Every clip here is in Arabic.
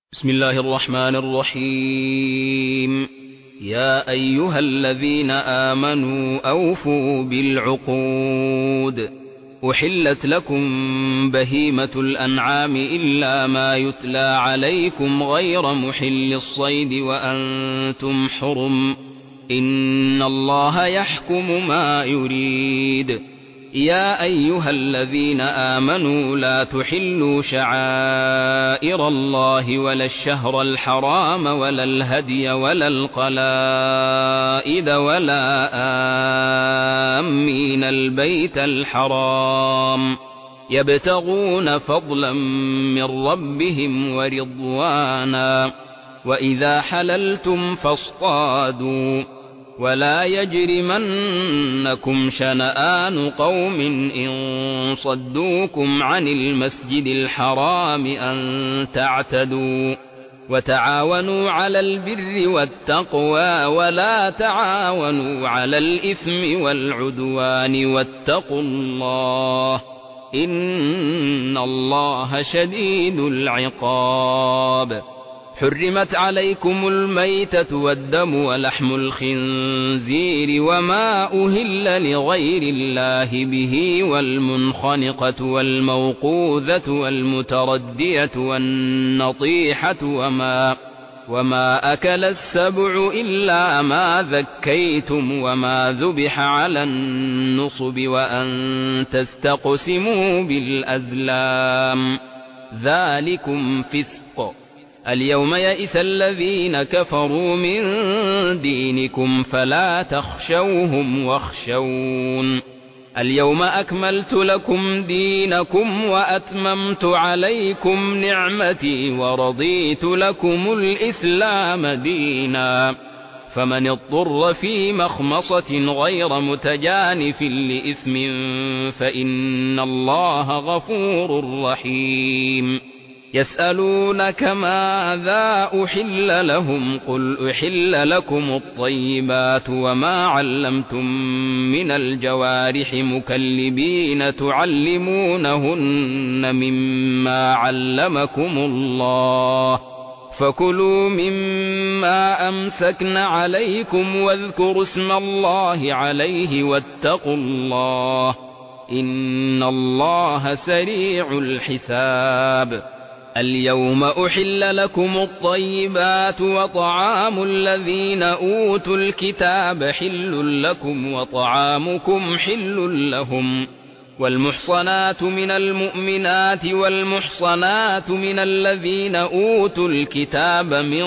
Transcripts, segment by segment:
بسم الله الرحمن الرحيم. يا أيها الذين آمنوا أوفوا بالعقود. أحلت لكم بهيمة الأنعام إلا ما يتلى عليكم غير محل الصيد وأنتم حرم، إن الله يحكم ما يريد. يا أيها الذين آمنوا لا تحلوا شعائر الله ولا الشهر الحرام ولا الهدي ولا القلائد ولا آمين البيت الحرام يبتغون فضلا من ربهم ورضوانا، وإذا حللتم فاصطادوا، ولا يجرمنكم شنآن قوم إن صدوكم عن المسجد الحرام أن تعتدوا، وتعاونوا على البر والتقوى ولا تعاونوا على الإثم والعدوان، واتقوا الله إن الله شديد العقاب. حرمت عليكم الميتة والدم ولحم الخنزير وما أهل لغير الله به، والمنخنقة والموقوذة والمتردية والنطيحة وما أكل السبع إلا ما ذكيتم وما ذبح على النصب، وأن تستقسموا بالأزلام، ذلكم فسق. اليوم يئس الذين كفروا من دينكم فلا تخشوهم واخشون. اليوم أكملت لكم دينكم وأتممت عليكم نعمتي ورضيت لكم الإسلام دينا، فمن اضطر في مخمصة غير متجانف لإثم فإن الله غفور رحيم. يسألونك ماذا أحل لهم، قل أحل لكم الطيبات وما علمتم من الجوارح مكلبين تعلمونهن مما علمكم الله، فكلوا مما أمسكن عليكم واذكروا اسم الله عليه واتقوا الله إن الله سريع الحساب. اليوم أحل لكم الطيبات وطعام الذين أوتوا الكتاب حل لكم وطعامكم حل لهم، والمحصنات من المؤمنات والمحصنات من الذين أوتوا الكتاب من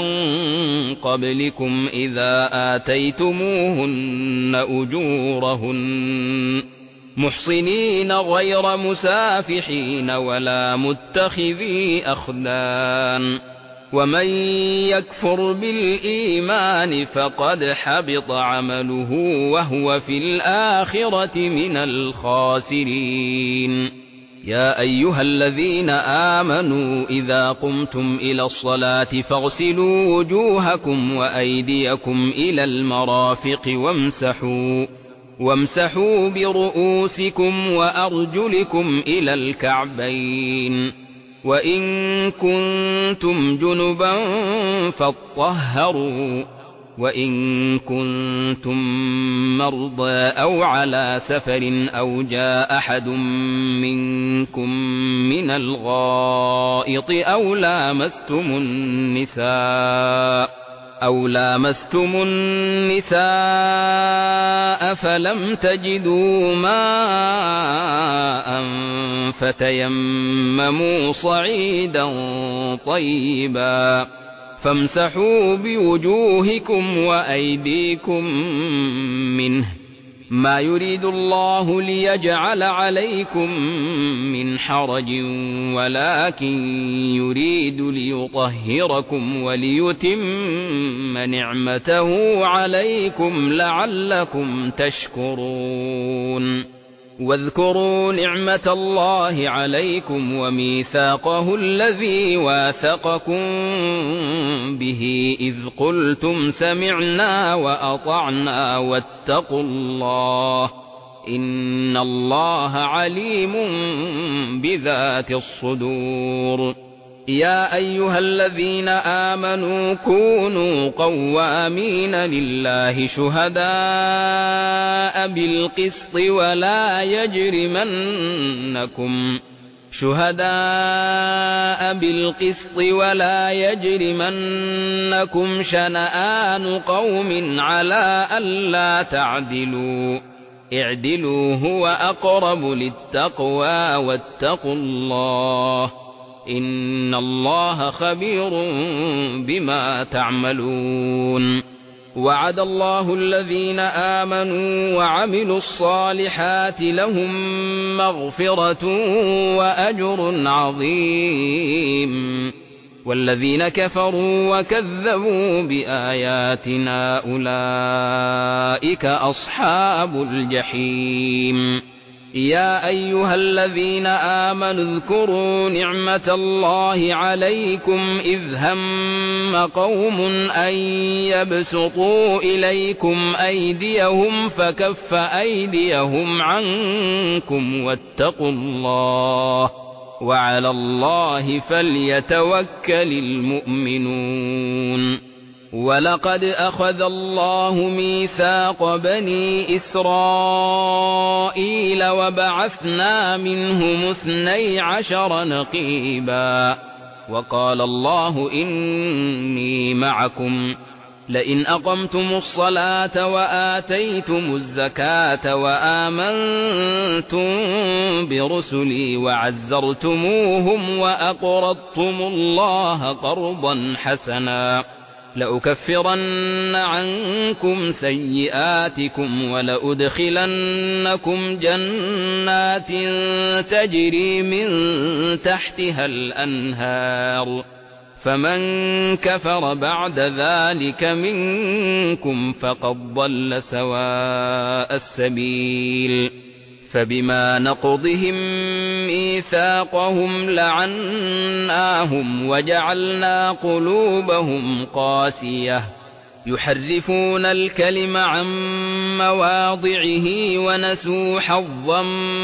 قبلكم إذا آتيتموهن أجورهن محصنين غير مسافحين ولا متخذي أخدان، ومن يكفر بالإيمان فقد حبط عمله وهو في الآخرة من الخاسرين. يا أيها الذين آمنوا إذا قمتم إلى الصلاة فاغسلوا وجوهكم وأيديكم إلى المرافق وامسحوا برؤوسكم وأرجلكم إلى الكعبين، وإن كنتم جنبا فاطهروا، وإن كنتم مرضى أو على سفر أو جاء أحد منكم من الغائط أو لامستم النساء فلم تجدوا ماء فتيمموا صعيدا طيبا فامسحوا بوجوهكم وأيديكم منه، ما يريد الله ليجعل عليكم من حرج ولكن يريد ليطهركم وليتم نعمته عليكم لعلكم تشكرون. واذكروا نعمة الله عليكم وميثاقه الذي واثقكم به إذ قلتم سمعنا وأطعنا واتقوا الله إن الله عليم بذات الصدور. يا أيها الذين آمنوا كونوا قوامين لله شهداء بالقسط ولا يجرمنكم شنآن قوم على ألا تعدلوا اعدلوا هو أقرب للتقوى واتقوا الله إن الله خبير بما تعملون وعد الله الذين آمنوا وعملوا الصالحات لهم مغفرة وأجر عظيم والذين كفروا وكذبوا بآياتنا أولئك أصحاب الجحيم يا أيها الذين آمنوا اذكروا نعمة الله عليكم إذ هم قوم أن يبسطوا إليكم أيديهم فكف أيديهم عنكم واتقوا الله وعلى الله فليتوكل المؤمنون ولقد أخذ الله ميثاق بني إسرائيل وبعثنا منهم 12 نقيبا وقال الله إني معكم لئن أقمتم الصلاة وآتيتم الزكاة وآمنتم برسلي وعزرتموهم وأقرضتم الله قرضا حسنا لأكفرن عنكم سيئاتكم ولأدخلنكم جنات تجري من تحتها الأنهار فمن كفر بعد ذلك منكم فقد ضل سواء السبيل فبما نقضهم ميثاقهم لعناهم وجعلنا قلوبهم قاسية يحرفون الكلم عن مواضعه ونسوا حظا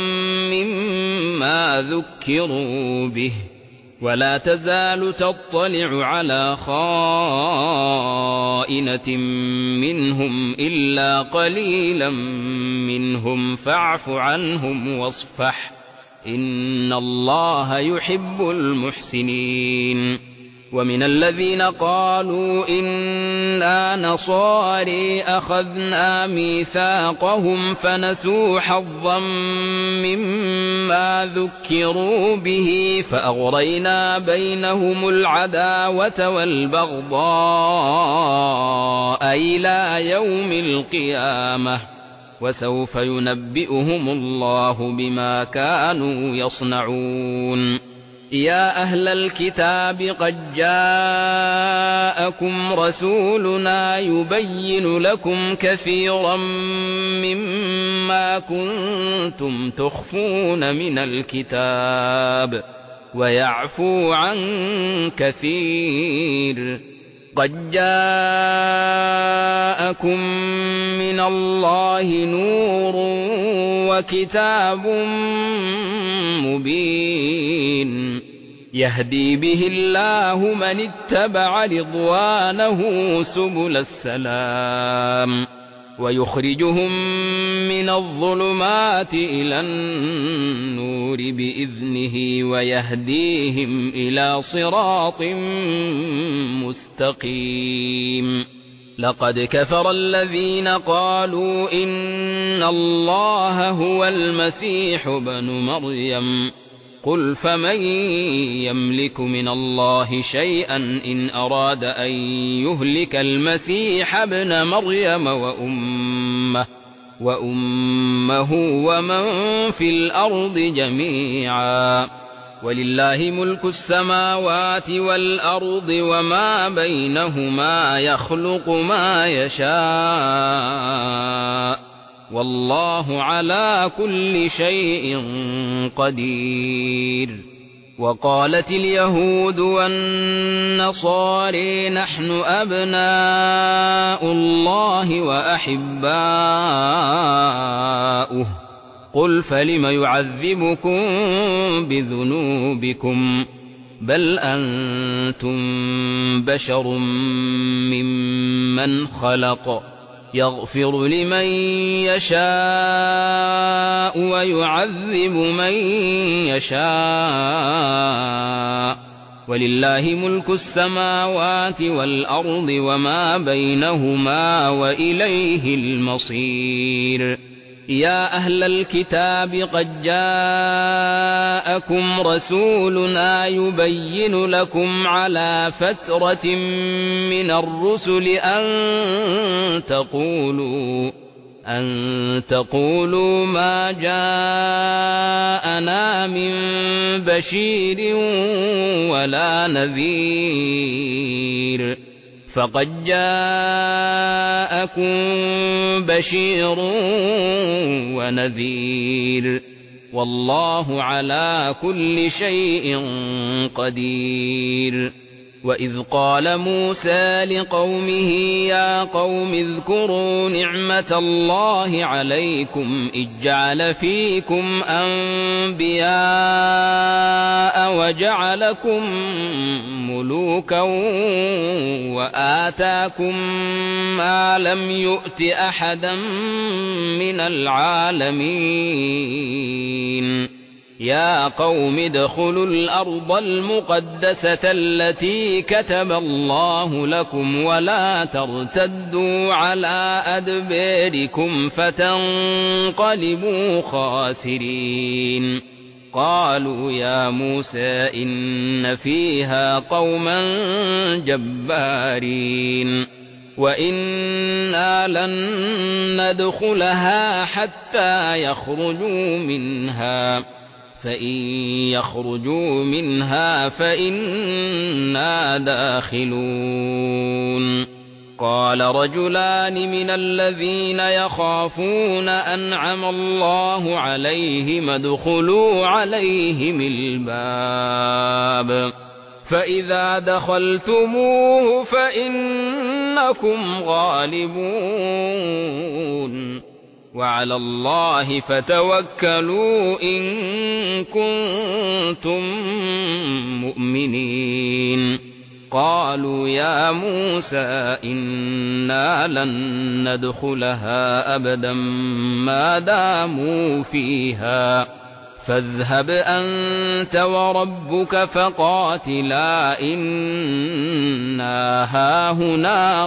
مما ذكروا به ولا تزال تطلع على خائنة منهم إلا قليلا منهم فاعف عنهم واصفح إن الله يحب المحسنين ومن الذين قالوا إنا نصاري أخذنا ميثاقهم فنسوا حظا مما ذكروا به فأغرينا بينهم العداوة والبغضاء إلى يوم القيامة وسوف ينبئهم الله بما كانوا يصنعون يا أهل الكتاب قد جاءكم رسولنا يبين لكم كثيرا مما كنتم تخفون من الكتاب ويعفو عن كثير قد جاءكم من الله نور وكتاب مبين يهدي به الله من اتبع رضوانه سبل السلام ويخرجهم من الظلمات إلى النور بإذنه ويهديهم إلى صراط مستقيم لقد كفر الذين قالوا إن الله هو المسيح ابن مريم قل فمن يملك من الله شيئا إن أراد أن يهلك المسيح ابن مريم وأمه ومن في الأرض جميعا ولله ملك السماوات والأرض وما بينهما يخلق ما يشاء والله على كل شيء قدير وقالت اليهود والنصارى نحن أبناء الله وأحباؤه قل فلم يعذبكم بذنوبكم بل أنتم بشر ممن خلق يغفر لمن يشاء ويعذب من يشاء ولله ملك السماوات والأرض وما بينهما وإليه المصير يا أهل الكتاب قد جاءكم رسولنا يبين لكم على فترة من الرسل أن تقولوا ما جاءنا من بشير ولا نذير فقد جاءكم بشير ونذير والله على كل شيء قدير وإذ قال موسى لقومه يا قوم اذكروا نعمة الله عليكم إذ جعل فيكم أنبياء وجعلكم ملوكا وآتاكم ما لم يؤت أحدا من العالمين يا قوم ادخلوا الأرض المقدسة التي كتب الله لكم ولا ترتدوا على أدباركم فتنقلبوا خاسرين قالوا يا موسى إن فيها قوما جبارين وإنا لن ندخلها حتى يخرجوا منها فإن يخرجوا منها فإنا داخلون قال رجلان من الذين يخافون أنعم الله عليهم ادخلوا عليهم الباب فإذا دخلتموه فإنكم غالبون وعلى الله فتوكلوا إن كنتم مؤمنين قالوا يا موسى إنا لن ندخلها أبدا ما داموا فيها فاذهب أنت وربك فقاتلا إنا هاهنا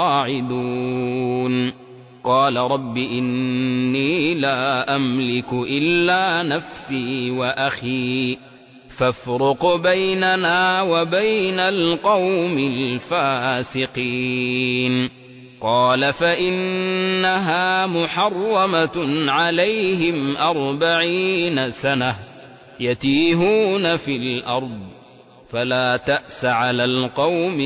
قاعدون قال رب إني لا أملك إلا نفسي وأخي فافرق بيننا وبين القوم الفاسقين قال فإنها محرمة عليهم 40 سنة يتيهون في الأرض فلا تأس على القوم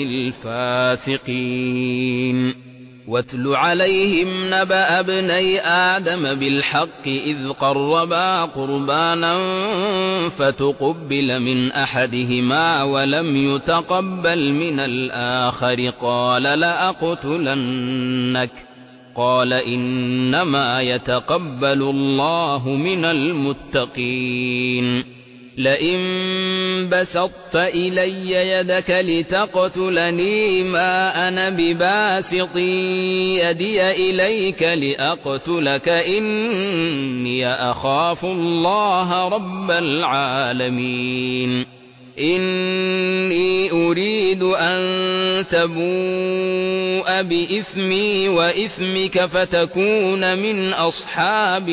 الفاسقين واتل عليهم نبأ ابني آدم بالحق إذ قربا قربانا فتقبل من أحدهما ولم يتقبل من الآخر قال لأقتلنك قال إنما يتقبل الله من المتقين لئن بسطت إلي يدك لتقتلني ما أنا بباسط يدي إليك لأقتلك إني أخاف الله رب العالمين إني أريد أن تبوء بإثمي وإثمك فتكون من أصحاب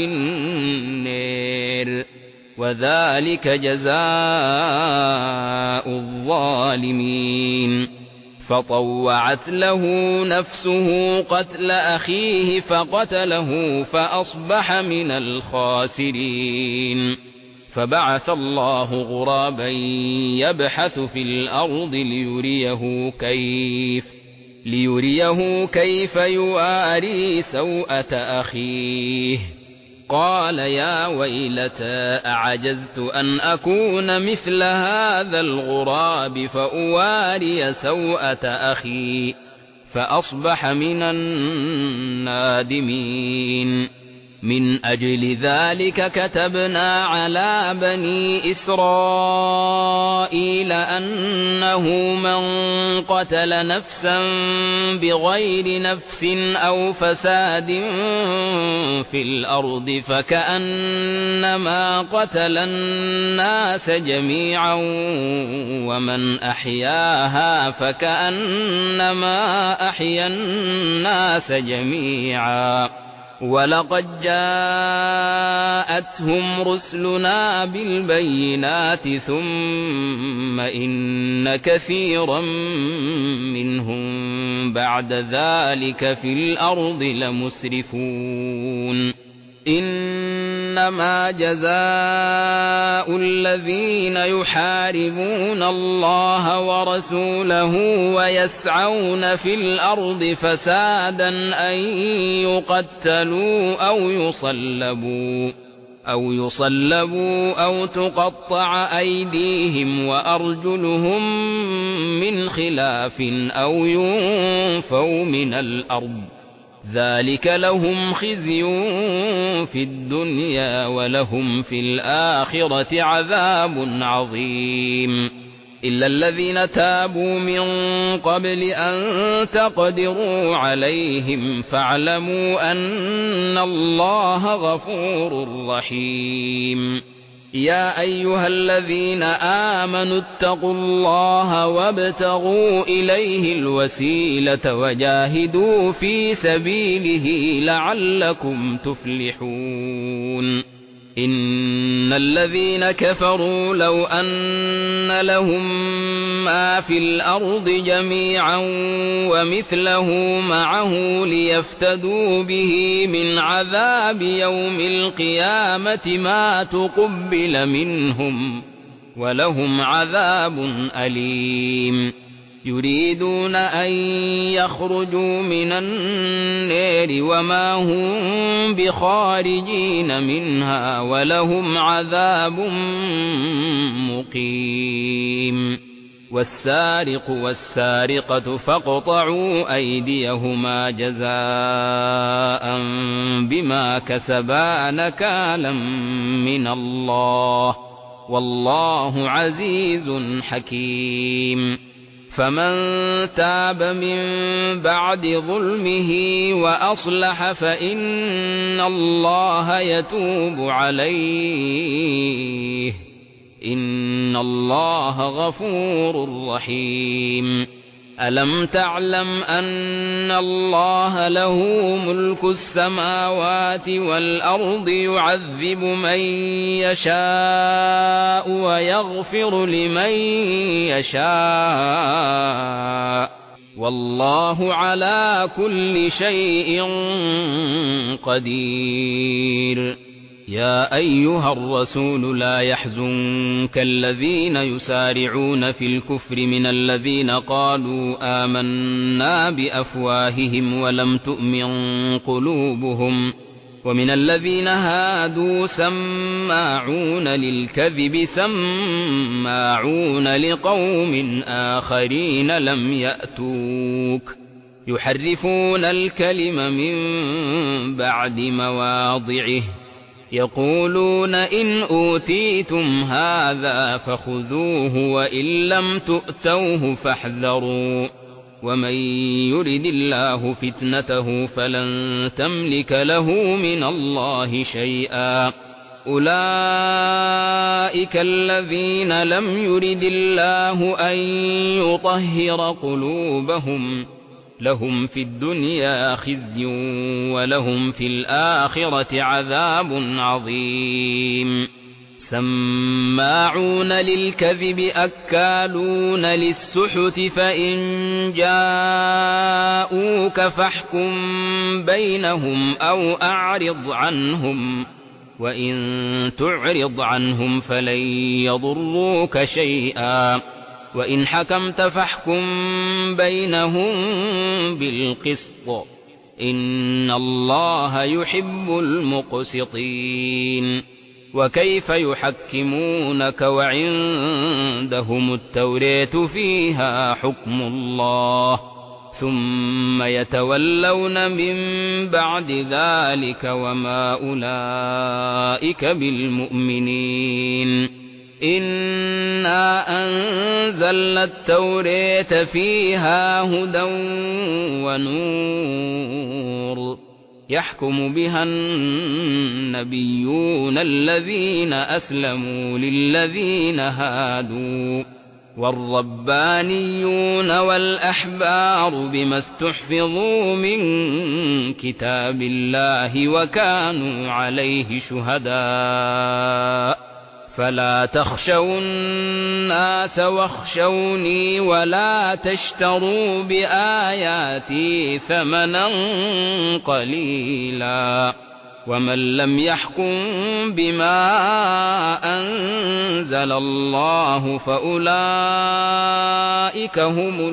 النار وذلك جزاء الظالمين فطوعت له نفسه قتل أخيه فقتله فأصبح من الخاسرين فبعث الله غرابا يبحث في الأرض ليريه كيف يواري سوءة أخيه قال يا ويلتى أعجزت أن أكون مثل هذا الغراب فأواري سوءة أخي فأصبح من النادمين من أجل ذلك كتبنا على بني إسرائيل أنه من قتل نفسا بغير نفس أو فساد في الأرض فكأنما قتل الناس جميعا ومن أحياها فكأنما أحيا الناس جميعا ولقد جاءتهم رسلنا بالبينات ثم إن كثيرا منهم بعد ذلك في الأرض لمسرفون إنما جزاء الذين يحاربون الله ورسوله ويسعون في الأرض فسادا أن يقتلوا أو يصلبوا أو تقطع أيديهم وأرجلهم من خلاف أو ينفوا من الأرض ذلك لهم خزي في الدنيا ولهم في الآخرة عذاب عظيم إلا الذين تابوا من قبل أن تقدروا عليهم فاعلموا أن الله غفور رحيم يا أيها الذين آمنوا اتقوا الله وابتغوا إليه الوسيلة وجاهدوا في سبيله لعلكم تفلحون إن الذين كفروا لو أن لهم ما في الأرض جميعا ومثله معه ليفتدوا به من عذاب يوم القيامة ما تقبل منهم ولهم عذاب أليم يريدون أن يخرجوا من النار وما هم بخارجين منها ولهم عذاب مقيم والسارق والسارقة فاقطعوا أيديهما جزاء بما كسبا نكالا من الله والله عزيز حكيم فمن تاب من بعد ظلمه وأصلح فإن الله يتوب عليه إن الله غفور رحيم ألم تعلم أن الله له ملك السماوات والأرض يعذب من يشاء ويغفر لمن يشاء والله على كل شيء قدير يا أيها الرسول لا يحزنك الذين يسارعون في الكفر من الذين قالوا آمنا بأفواههم ولم تؤمن قلوبهم ومن الذين هادوا سماعون للكذب سماعون لقوم آخرين لم يأتوك يحرفون الكلم من بعد مواضعه يقولون إن أوتيتم هذا فخذوه وإن لم تؤتوه فاحذروا ومن يرد الله فتنته فلن تملك له من الله شيئا أولئك الذين لم يرد الله أن يطهر قلوبهم لهم في الدنيا خزي ولهم في الآخرة عذاب عظيم سماعون للكذب أكالون للسحت فإن جاءوك فاحكم بينهم أو أعرض عنهم وإن تعرض عنهم فلن يضروك شيئا وإن حكمت فاحكم بينهم بالقسط إن الله يحب المقسطين وكيف يحكمونك وعندهم التوراة فيها حكم الله ثم يتولون من بعد ذلك وما أولئك بالمؤمنين. إنا أنزلنا التوراة فيها هدى ونور يحكم بها النبيون الذين أسلموا للذين هادوا والربانيون والأحبار بما استحفظوا من كتاب الله وكانوا عليه شهداء فلا تخشوا الناس واخشوني ولا تشتروا بآياتي ثمنا قليلا ومن لم يحكم بما أنزل الله فأولئك هم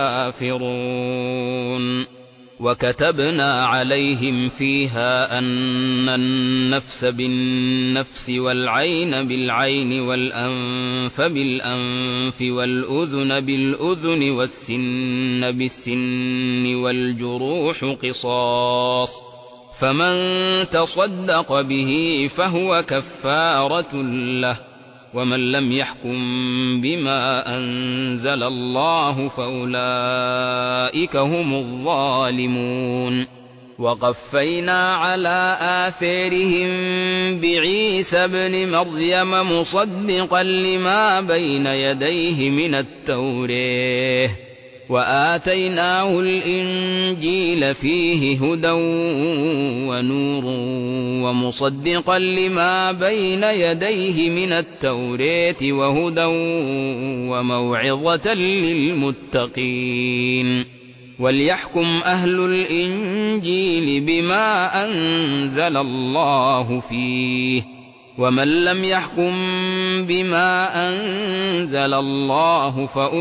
الكافرون. وكتبنا عليهم فيها أن النفس بالنفس والعين بالعين والأنف بالأنف والأذن بالأذن والسن بالسن والجروح قصاص فمن تصدق به فهو كفارة له ومن لم يحكم بما أنزل الله فأولئك هم الظالمون. وقفينا على آثارهم بعيسى ابن مريم مصدقا لما بين يديه من التوراة وآتيناه الإنجيل فيه هدى ونور ومصدقا لما بين يديه من التوراة وهدى وموعظة للمتقين. وليحكم أهل الإنجيل بما أنزل الله فيه ومن لم يحكم بما أنزل الله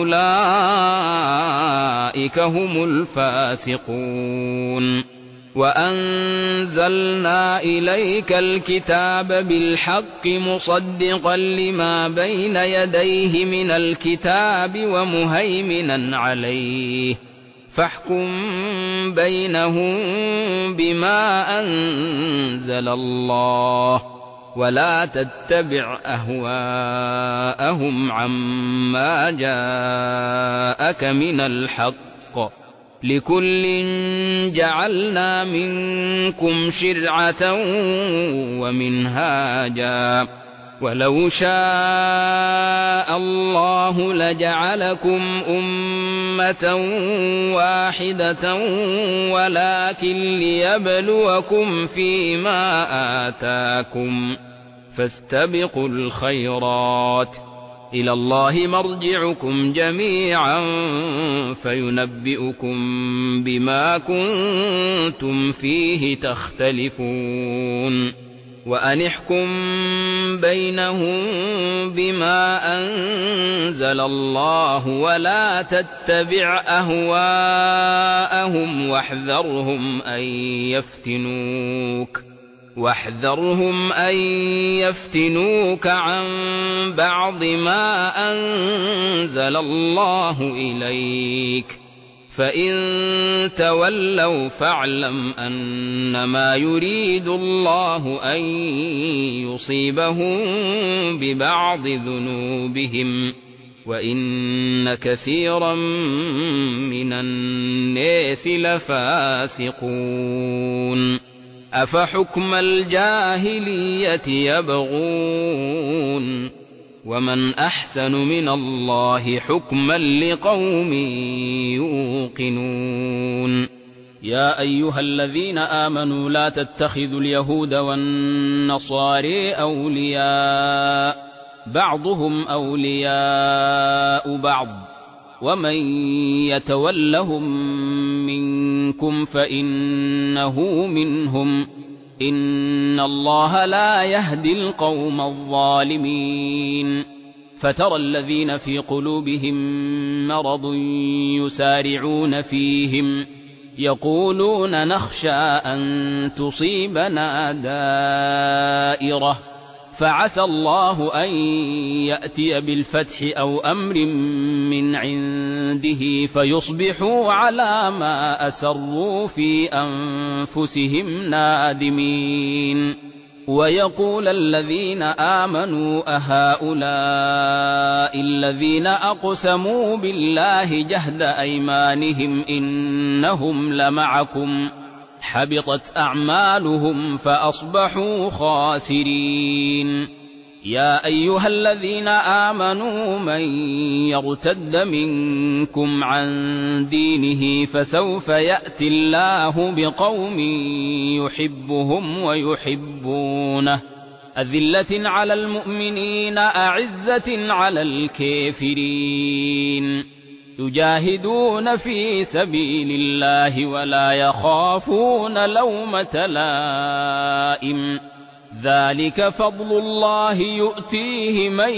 فأولئك هم الفاسقون. وأنزلنا إليك الكتاب بالحق مصدقا لما بين يديه من الكتاب ومهيمنا عليه فاحكم بينهم بما أنزل الله ولا تتبع أهواءهم عما جاءك من الحق لكل جعلنا منكم شرعة ومنهاجا ولو شاء الله لجعلكم أمة واحدة ولكن ليبلوكم فيما آتاكم فاستبقوا الخيرات إلى الله مرجعكم جميعا فينبئكم بما كنتم فيه تختلفون. وأن احكم بينهم بما أنزل الله ولا تتبع أهواءهم واحذرهم أن يفتنوك عن بعض ما أنزل الله إليك فإن تولوا فاعلم أنما يريد الله أن يصيبهم ببعض ذنوبهم وإن كثيرا من الناس لفاسقون. أفحكم الجاهلية يبغون ومن أحسن من الله حكما لقوم يوقنون. يا أيها الذين آمنوا لا تتخذوا اليهود والنصارى أولياء بعضهم أولياء بعض ومن يتولهم منكم فإنه منهم إن الله لا يهدي القوم الظالمين. فترى الذين في قلوبهم مرض يسارعون فيهم يقولون نخشى أن تصيبنا دائرة فعسى الله أن يأتي بالفتح أو أمر من عنده فيصبحوا على ما أسروا في أنفسهم نادمين. ويقول الذين آمنوا أهؤلاء الذين أقسموا بالله جهد أيمانهم إنهم لمعكم حبطت أعمالهم فأصبحوا خاسرين. يا أيها الذين آمنوا من يرتد منكم عن دينه فسوف يأتي الله بقوم يحبهم ويحبونه أذلة على المؤمنين أعزة على الكافرين يجاهدون في سبيل الله ولا يخافون لومة لائم ذلك فضل الله يؤتيه من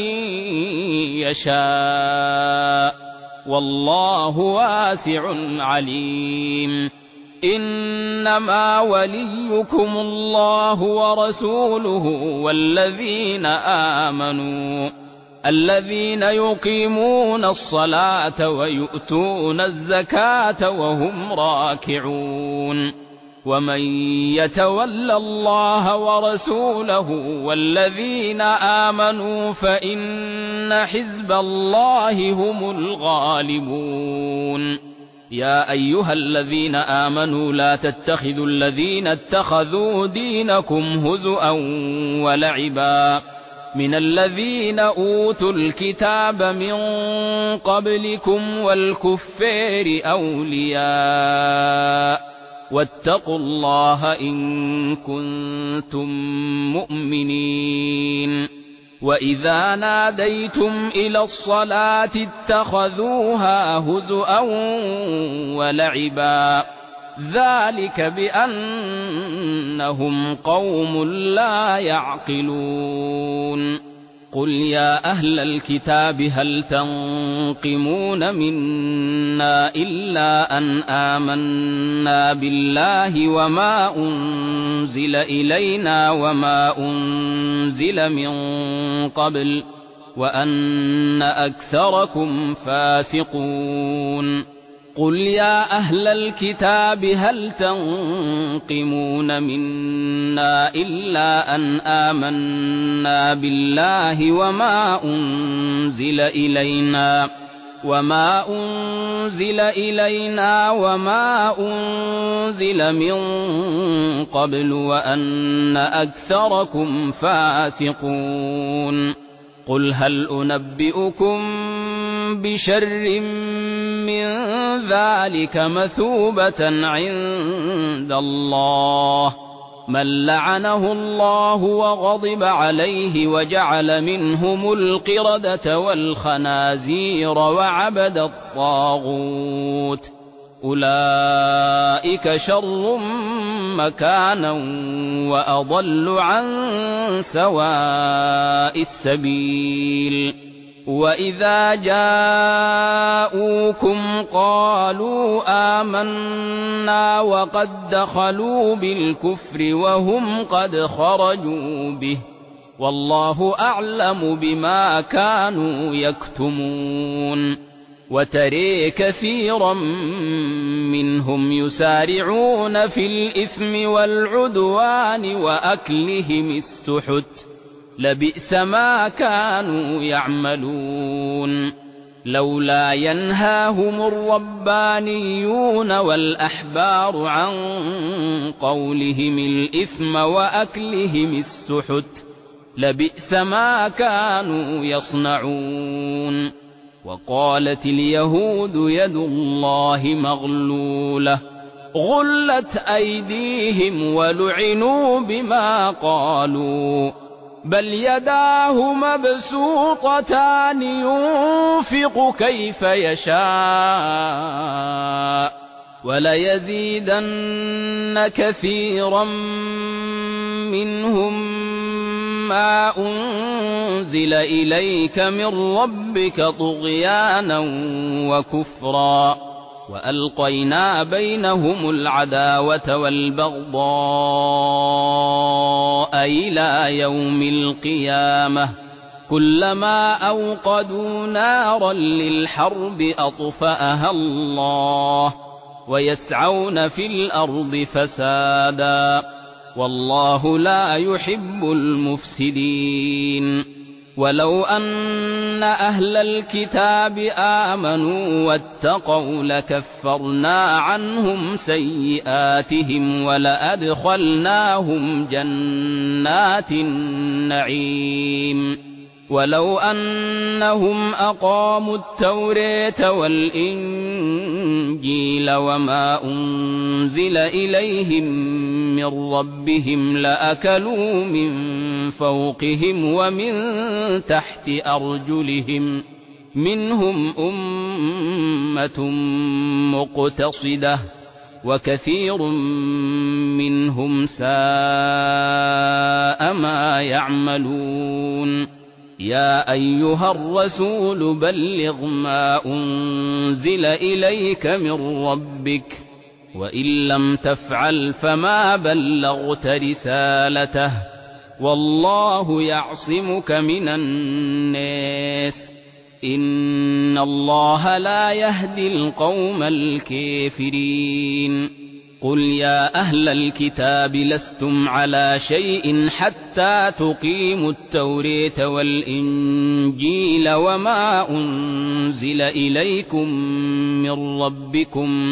يشاء والله واسع عليم. إنما وليكم الله ورسوله والذين آمنوا الذين يقيمون الصلاة ويؤتون الزكاة وهم راكعون. ومن يتول الله ورسوله والذين آمنوا فإن حزب الله هم الغالبون. يا أيها الذين آمنوا لا تتخذوا الذين اتخذوا دينكم هزؤا ولعبا من الذين أوتوا الكتاب من قبلكم والكفار أولياء واتقوا الله إن كنتم مؤمنين. وإذا ناديتم إلى الصلاة اتخذوها هزؤا ولعبا ذلك بأنهم قوم لا يعقلون. قل يا أهل الكتاب هل تنقمون منا إلا أن آمنا بالله وما أنزل إلينا وما أنزل من قبل وأن أكثركم فاسقون. قل يا أهل الكتاب هل تنقمون منا إلا أن آمنا بالله وما أنزل إلينا وما أنزل من قبل وأن أكثركم فاسقون. قل هل أنبئكم بشر من ذلك مثوبة عند الله من لعنه الله وغضب عليه وجعل منهم القردة والخنازير وعبد الطاغوت أولئك شر مكانا وأضل عن سواء السبيل. وإذا جاءوكم قالوا آمنا وقد دخلوا بالكفر وهم قد خرجوا به والله أعلم بما كانوا يكتمون. وترى كثيرا منهم يسارعون في الإثم والعدوان وأكلهم السحت لبئس ما كانوا يعملون. لولا ينهاهم الربانيون والأحبار عن قولهم الإثم وأكلهم السحت لبئس ما كانوا يصنعون. وقالت اليهود يد الله مغلولة غلت أيديهم ولعنوا بما قالوا بل يداه مبسوطتان ينفق كيف يشاء وليزيدن كثيرا منهم ما أنزل إليك من ربك طغيانا وكفرا وألقينا بينهم العداوة والبغضاء إلى يوم القيامة كلما أوقدوا نارا للحرب أطفأها الله ويسعون في الأرض فسادا والله لا يحب المفسدين ولو أن أهل الكتاب آمنوا واتقوا لكفرنا عنهم سيئاتهم ولأدخلناهم جنات النعيم ولو أنهم أقاموا التوراة والإنجيل وما أنزل إليهم من ربهم لأكلوا من فوقهم ومن تحت أرجلهم منهم أمة مقتصدة وكثير منهم ساء ما يعملون يا أيها الرسول بلغ ما أنزل إليك من ربك وإن لم تفعل فما بلغت رسالته والله يعصمك من الناس إن الله لا يهدي القوم الكافرين قل يا أهل الكتاب لستم على شيء حتى تقيموا التوراة والإنجيل وما أنزل إليكم من ربكم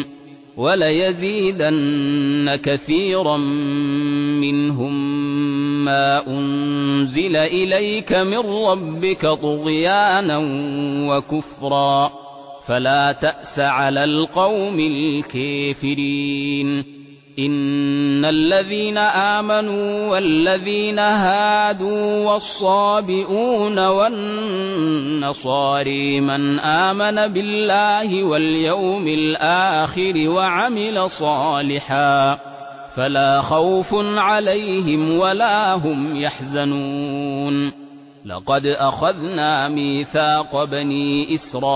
وليزيدن كثيرا منهم ما أنزل إليك من ربك طغيانا وكفرا فلا تأس على القوم الكافرين إن الذين آمنوا والذين هادوا والصابئون والنصاري من آمن بالله واليوم الآخر وعمل صالحا فلا خوف عليهم ولا هم يحزنون لقد أخذنا ميثاق بني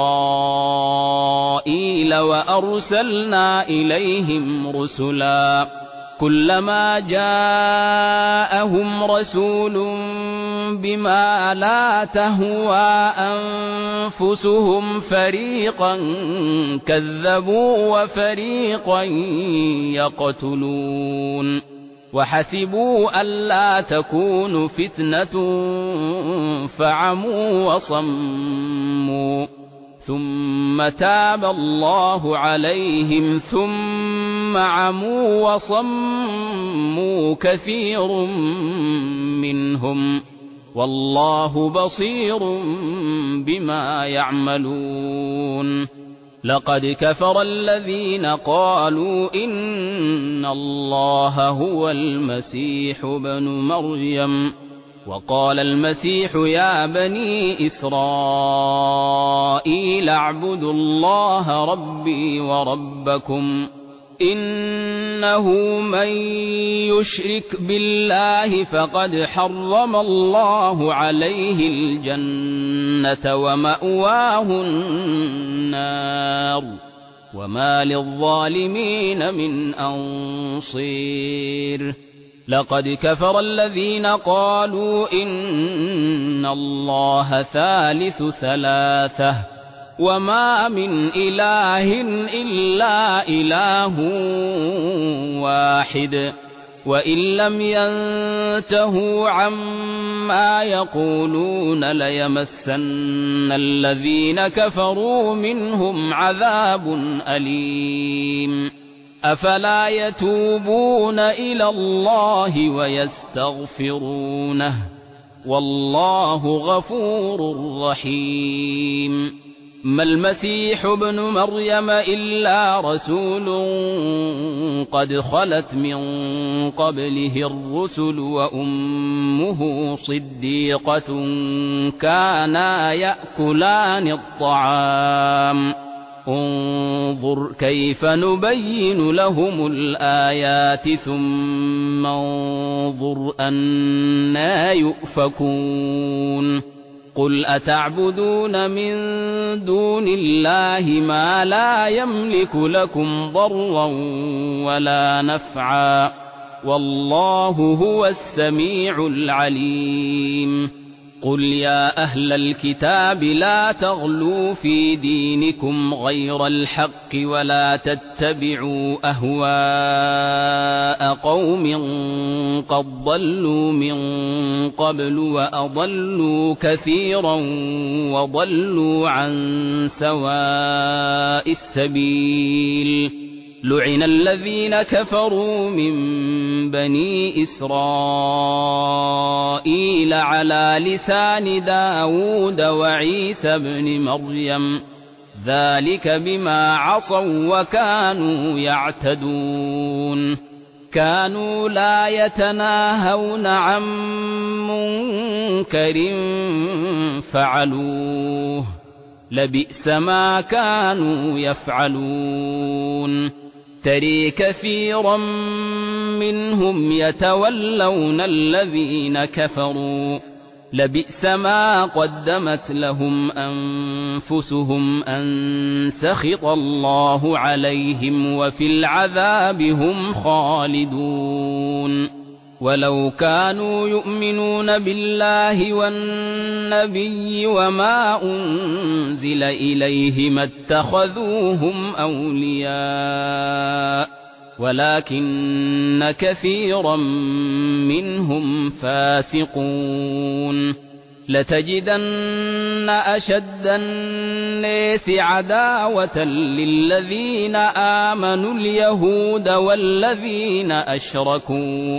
إسرائيل وأرسلنا إليهم رسلا كلما جاءهم رسول بما لا تهوى أنفسهم فريقا كذبوا وفريقا يقتلون وحسبوا ألا تكون فتنة فعموا وصموا ثم تاب الله عليهم ثم عموا وصموا كثير منهم والله بصير بما يعملون لقد كفر الذين قالوا إن الله هو المسيح ابن مريم وقال المسيح يا بني إسرائيل اعبدوا الله ربي وربكم إنه من يشرك بالله فقد حرم الله عليه الجنة ومأواه النار وما للظالمين من أنصير لقد كفر الذين قالوا إن الله ثالث ثلاثة وما من إله إلا إله واحد وإن لم ينتهوا عما يقولون ليمسن الذين كفروا منهم عذاب أليم أفلا يتوبون إلى الله ويستغفرونه والله غفور رحيم ما المسيح ابن مريم إلا رسول قد خلت من قبله الرسل وأمه صديقة كانا يأكلان الطعام انظر كيف نبين لهم الآيات ثم انظر أنى يؤفكون قل أتعبدون من دون الله ما لا يملك لكم ضرا ولا نفعا والله هو السميع العليم قل يا أهل الكتاب لا تغلوا في دينكم غير الحق ولا تتبعوا أهواء قوم قد ضلوا من قبل وأضلوا كثيرا وضلوا عن سواء السبيل لعن الذين كفروا من بني إسرائيل على لسان داود وعيسى بن مريم ذلك بما عصوا وكانوا يعتدون كانوا لا يتناهون عن منكر فعلوه لبئس ما كانوا يفعلون ترى كثيرا منهم يتولون الذين كفروا لبئس ما قدمت لهم أنفسهم أن سخط الله عليهم وفي العذاب هم خالدون ولو كانوا يؤمنون بالله والنبي وما أنزل إليه ما اتخذوهم أولياء ولكن كثيرا منهم فاسقون لتجدن أشد الناس عداوة للذين آمنوا اليهود والذين أشركوا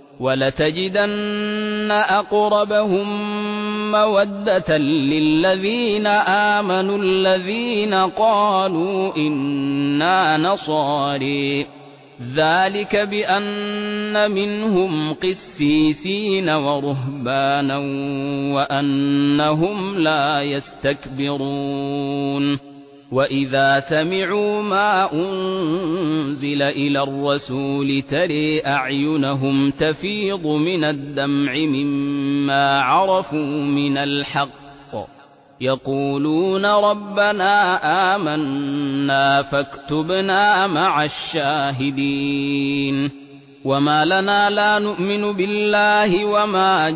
ولتجدن أقربهم مودة للذين آمنوا الذين قالوا إنا نصارى ذلك بأن منهم قسيسين ورهبانا وأنهم لا يستكبرون وإذا سمعوا ما أنزل إلى الرسول ترى أعينهم تفيض من الدمع مما عرفوا من الحق يقولون ربنا آمنا فاكتبنا مع الشاهدين وما لنا لا نؤمن بالله وما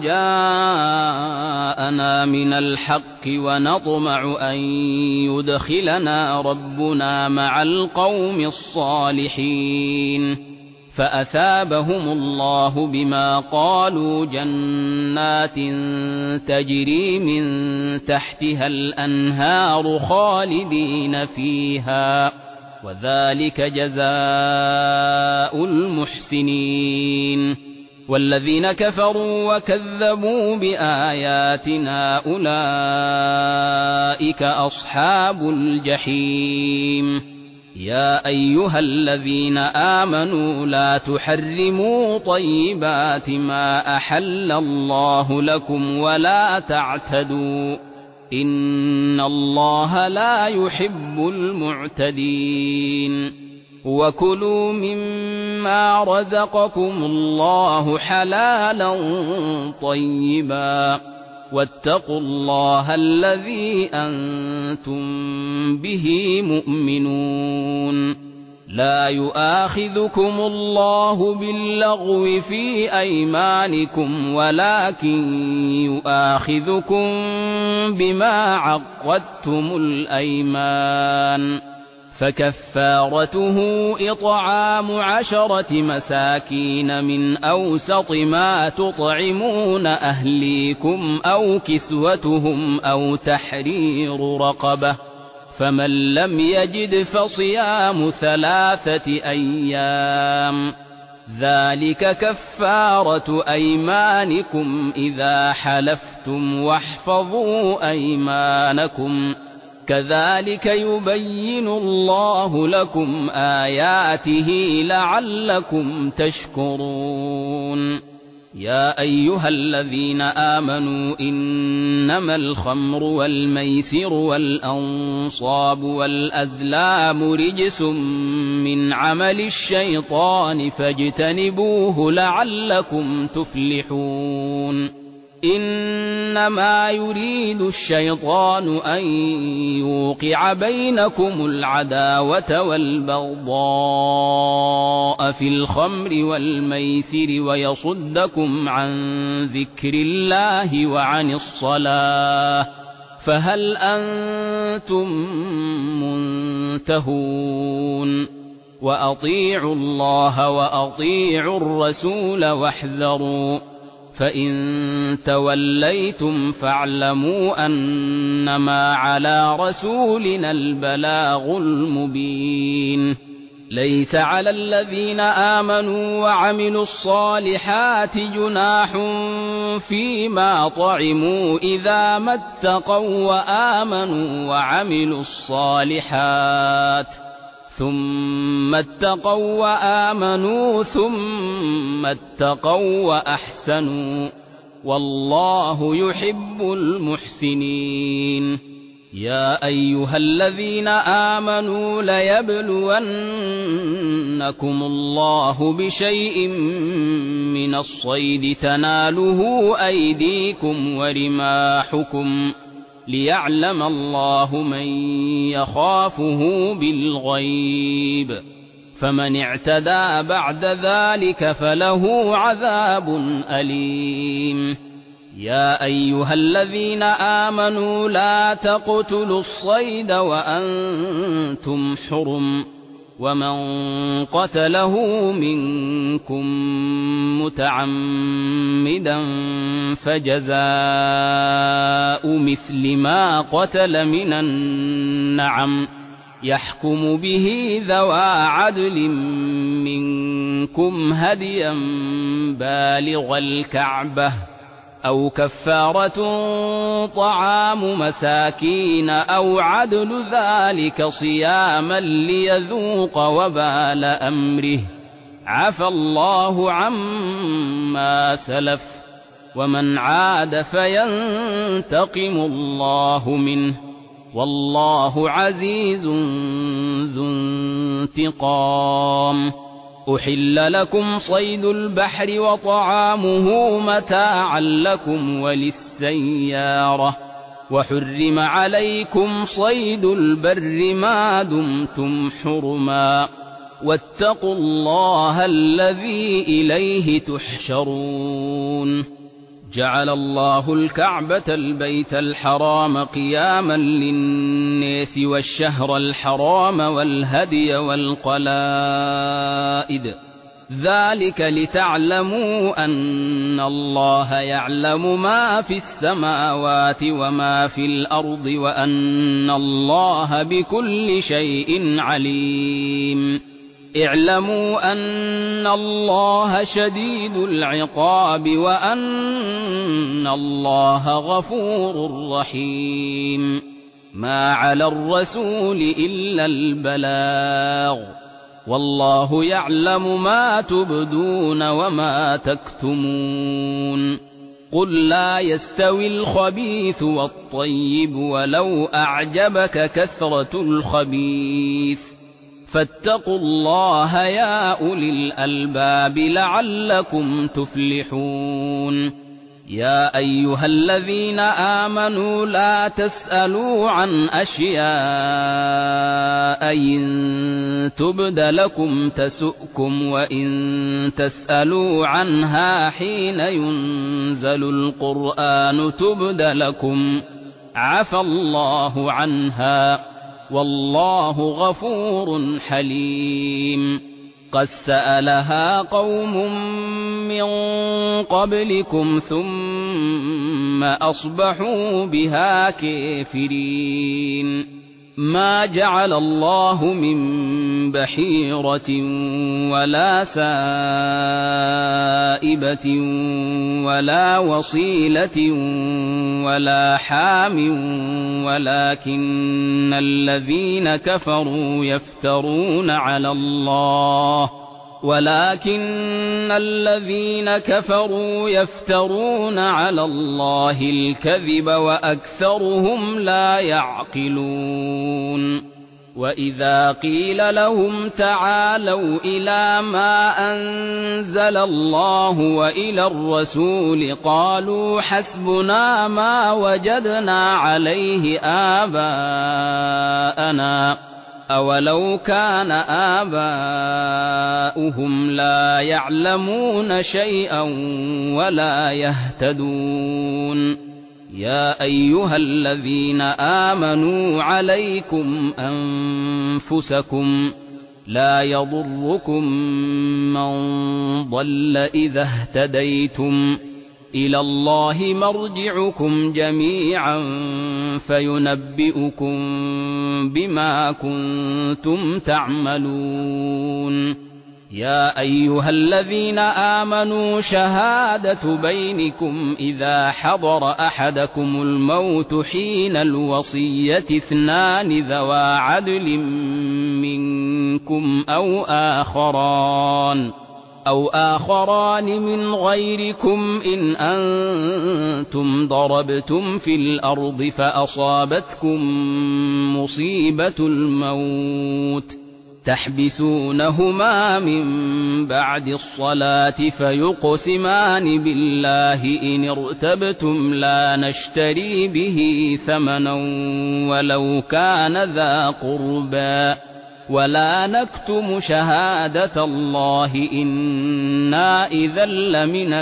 جاءنا من الحق ونطمع أن يدخلنا ربنا مع القوم الصالحين فأثابهم الله بما قالوا جنات تجري من تحتها الأنهار خالدين فيها وذلك جزاء المحسنين والذين كفروا وكذبوا بآياتنا أولئك أصحاب الجحيم يا أيها الذين آمنوا لا تحرموا طيبات ما أحل الله لكم ولا تعتدوا إن الله لا يحب المعتدين وكلوا مما رزقكم الله حلالا طيبا واتقوا الله الذي أنتم به مؤمنون لا يؤاخذكم الله باللغو في أيمانكم ولكن يؤاخذكم بما عقدتم الأيمان فكفارته إطعام 10 مساكين من أوسط ما تطعمون أهليكم أو كسوتهم أو تحرير رقبة فمن لم يجد فصيام 3 أيام ذلك كفارة أيمانكم إذا حلفتم واحفظوا أيمانكم كذلك يبين الله لكم آياته لعلكم تشكرون يا أيها الذين آمنوا إنما الخمر والميسر والأنصاب والأزلام رجس من عمل الشيطان فاجتنبوه لعلكم تفلحون إنما يريد الشيطان أن يوقع بينكم العداوة والبغضاء في الخمر والميسر ويصدكم عن ذكر الله وعن الصلاة فهل أنتم منتهون وأطيعوا الله وأطيعوا الرسول واحذروا فإن توليتم فاعلموا أنما على رسولنا البلاغ المبين ليس على الذين آمنوا وعملوا الصالحات جناح فيما طعموا إذا ما اتقوا وآمنوا وعملوا الصالحات ثم اتقوا وآمنوا ثم اتقوا وأحسنوا والله يحب المحسنين يا أيها الذين آمنوا ليبلونكم الله بشيء من الصيد تناله أيديكم ورماحكم ليعلم الله من يخافه بالغيب فمن اعتدى بعد ذلك فله عذاب أليم يا أيها الذين آمنوا لا تقتلوا الصيد وأنتم حرم ومن قتله منكم متعمدا فجزاء مثل ما قتل من النعم يحكم به ذوى عدل منكم هديا بالغ الكعبة أو كفارة طعام مساكين أو عدل ذلك صياما ليذوق وبال أمره عفى الله عما سلف ومن عاد فينتقم الله منه والله عزيز ذو انتقام أحل لكم صيد البحر وطعامه متاعا لكم وللسيارة وحرم عليكم صيد البر ما دمتم حرما واتقوا الله الذي إليه تحشرون جعل الله الكعبة البيت الحرام قياما للناس والشهر الحرام والهدي والقلائد ذلك لتعلموا أن الله يعلم ما في السماوات وما في الأرض وأن الله بكل شيء عليم اعلموا أن الله شديد العقاب وأن الله غفور رحيم ما على الرسول إلا البلاغ والله يعلم ما تبدون وما تكتمون قل لا يستوي الخبيث والطيب ولو أعجبك كثرة الخبيث فاتقوا الله يا أولي الألباب لعلكم تفلحون يا أيها الذين آمنوا لا تسألوا عن أشياء إن تبد لكم تسؤكم وإن تسألوا عنها حين ينزل القرآن تبد لكم عفى الله عنها والله غفور حليم قد سألها قوم من قبلكم ثم أصبحوا بها كافرين ما جعل الله من بحيرة ولا سائبة ولا وصيلة ولا حام ولكن الذين كفروا يفترون على الله الكذب وأكثرهم لا يعقلون وإذا قيل لهم تعالوا إلى ما أنزل الله وإلى الرسول قالوا حسبنا ما وجدنا عليه آباءنا أولو كان آباؤهم لا يعلمون شيئا ولا يهتدون يا أيها الذين آمنوا عليكم أنفسكم لا يضركم من ضل إذا اهتديتم إلى الله مرجعكم جميعا فينبئكم بما كنتم تعملون يا أيها الذين آمنوا شهادة بينكم إذا حضر أحدكم الموت حين الوصية اثنان ذوى عدل منكم أو آخران من غيركم إن أنتم ضربتم في الأرض فأصابتكم مصيبة الموت تحبسونهما من بعد الصلاة فيقسمان بالله إن ارتبتم لا نشتري به ثمنا ولو كان ذا قربى ولا نكتم شهادة الله إنا إذا لمن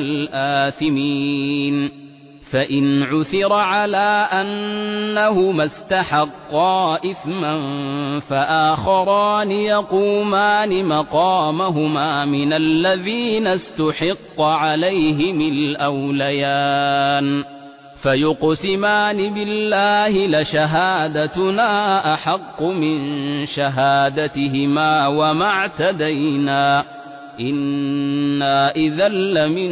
الآثمين فإن عثر على أنهما استحقا إثما فآخران يقومان مقامهما من الذين استحق عليهم الأوليان فيقسمان بالله لشهادتنا أحق من شهادتهما وما اعتدينا إنا إذا لمن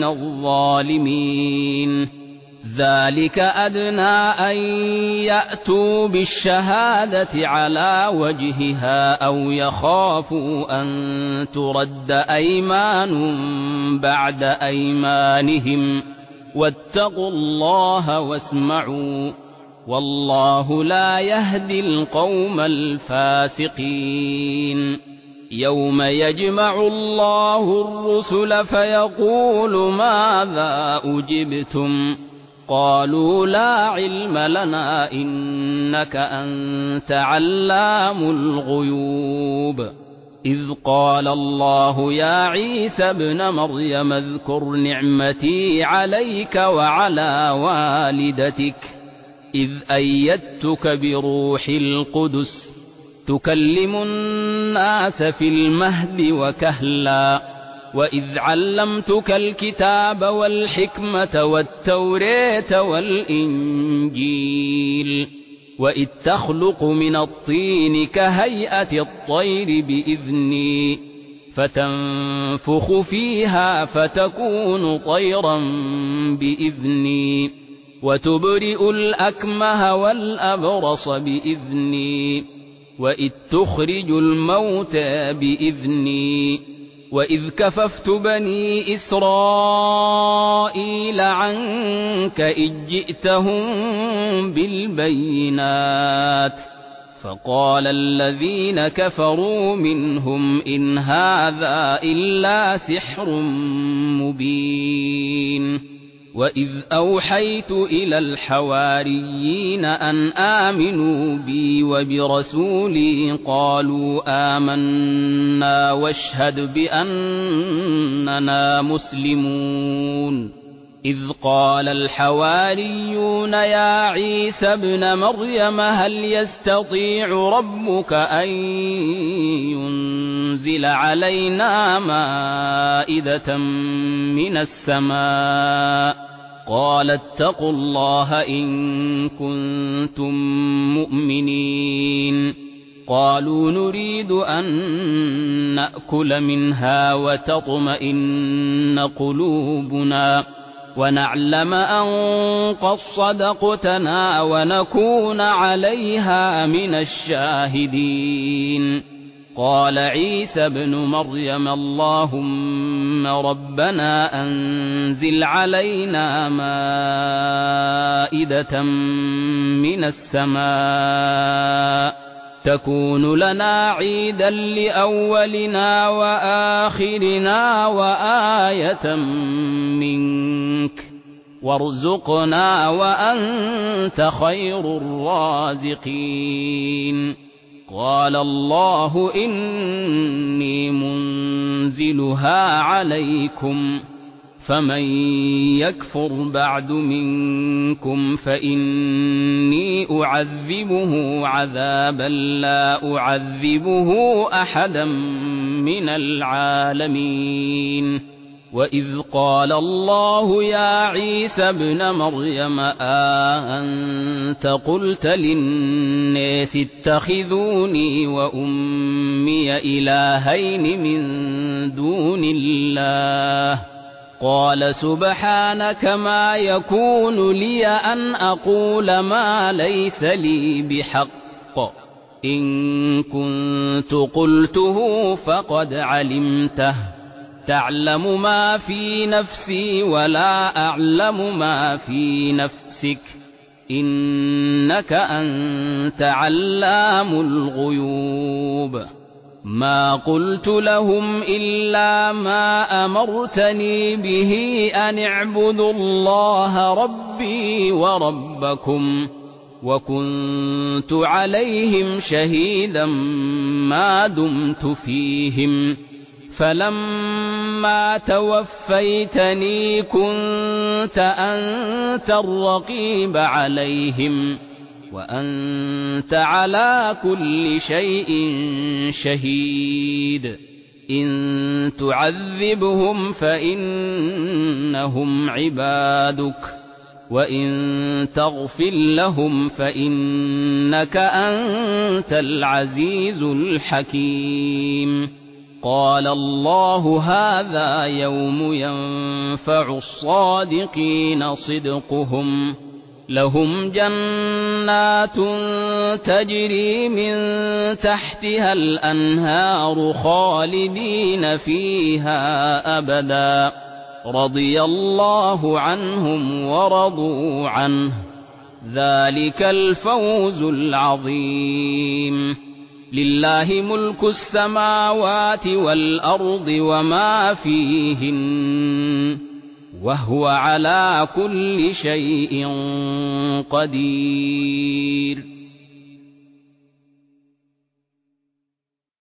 الظالمين ذلك أدنى أن يأتوا بالشهادة على وجهها أو يخافوا أن ترد أيمان بعد أيمانهم واتقوا الله واسمعوا والله لا يهدي القوم الفاسقين يوم يجمع الله الرسل فيقول ماذا أجبتم قالوا لا علم لنا إنك أنت علام الغيوب إذ قال الله يا عيسى ابن مريم اذكر نعمتي عليك وعلى والدتك إذ أيدتك بروح القدس تكلم الناس في المهد وكهلا وإذ علمتك الكتاب والحكمة والتوراة والإنجيل وإذ تخلق من الطين كهيئة الطير بإذني فتنفخ فيها فتكون طيرا بإذني وتبرئ الأكمه والأبرص بإذني وإذ تخرج الموتى بإذني وإذ كففت بني إسرائيل عنك إذ جئتهم بالبينات فقال الذين كفروا منهم إن هذا إلا سحر مبين وإذ أوحيت إلى الحواريين أن آمنوا بي وبرسولي قالوا آمنا واشهد بأننا مسلمون إذ قال الحواريون يا عيسى ابن مريم هل يستطيع ربك أن ينزل علينا مائدة من السماء قال اتقوا الله إن كنتم مؤمنين قالوا نريد أن نأكل منها وتطمئن قلوبنا ونعلم أن قد صدقتنا ونكون عليها من الشاهدين قال عيسى ابن مريم اللهم ربنا أنزل علينا مائدة من السماء تكون لنا عيدا لأولنا وآخرنا وآية منك وارزقنا وأنت خير الرازقين. قال الله إني منزلها عليكم فمن يكفر بعد منكم فإني أعذبه عذابا لا أعذبه أحدا من العالمين. وإذ قال الله يا عيسى ابن مريم أأنت قلت للناس اتخذوني وأمي إلهين من دون الله قال سبحانك ما يكون لي أن أقول ما ليس لي بحق إن كنت قلته فقد علمته تعلم ما في نفسي ولا أعلم ما في نفسك إنك أنت علام الغيوب. ما قلت لهم إلا ما أمرتني به أن اعبدوا الله ربي وربكم وكنت عليهم شهيدا ما دمت فيهم فلما توفيتني كنت أنت الرقيب عليهم وأنت على كل شيء شهيد. إن تعذبهم فإنهم عبادك وإن تغفر لهم فإنك أنت العزيز الحكيم. قال الله هذا يوم ينفع الصادقين صدقهم لهم جنات تجري من تحتها الأنهار خالدين فيها أبدا رضي الله عنهم ورضوا عنه ذلك الفوز العظيم. لله ملك السماوات والأرض وما فيهن وهو على كل شيء قدير.